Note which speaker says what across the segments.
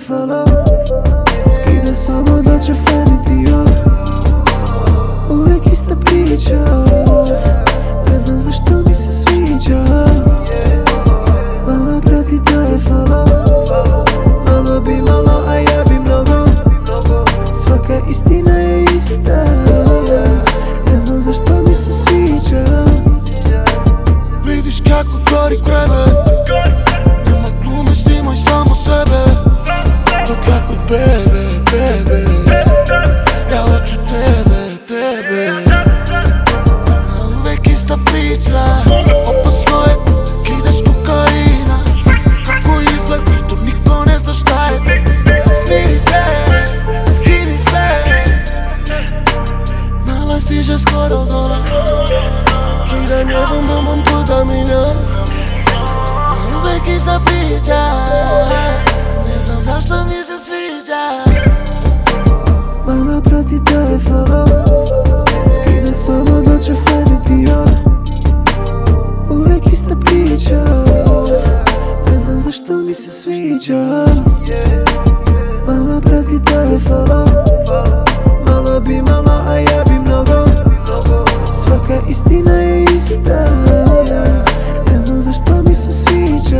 Speaker 1: follow. Skida samo dođe fan dio. Uvijek ista priča, ne znam zašto mi se sviđa. Mala prati da je follow. Malo bi malo, a ja bi mnogo. Svaka istina je ista, ne znam zašto mi se sviđa.
Speaker 2: Vidiš kako gori krevet, nema glume, snimaj samo sebe. Dok ja kod bebe, ja hoću tebe. A uvek ista priča, opasno je, kidaš kokaina. Kako izgledaš, to niko ne zna šta je. Smiri se, skini se, mala stiže skoro dola. Kidam je bum puta miljon. A uvek ista priča, ne znam zašto mi se sviđa.
Speaker 1: Mala prati da je follow. Skida samo dođe fan dio. Uvijek ista priča, ne znam zašto mi se sviđa. Mala prati da je follow. Malo bi malo, a ja bi mnogo. Svaka istina je ista, ne znam zašto mi se sviđa.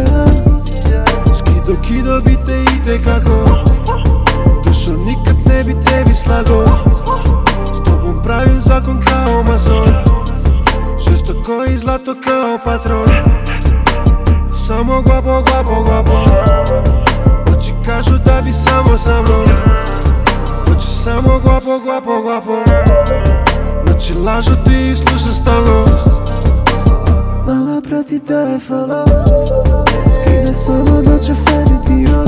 Speaker 2: Kido bi te itekako, dušo nikad ne bi tebi slago. S tobom pravim zakon kao mason, žestoko i zlato kao patron. Samo guapo, oči kažu da bi samo sa mnom. Hoću samo guapo, noći lažu ti i sluša stalno.
Speaker 1: Mala prati da je follow. Skida samo dođe fan dio.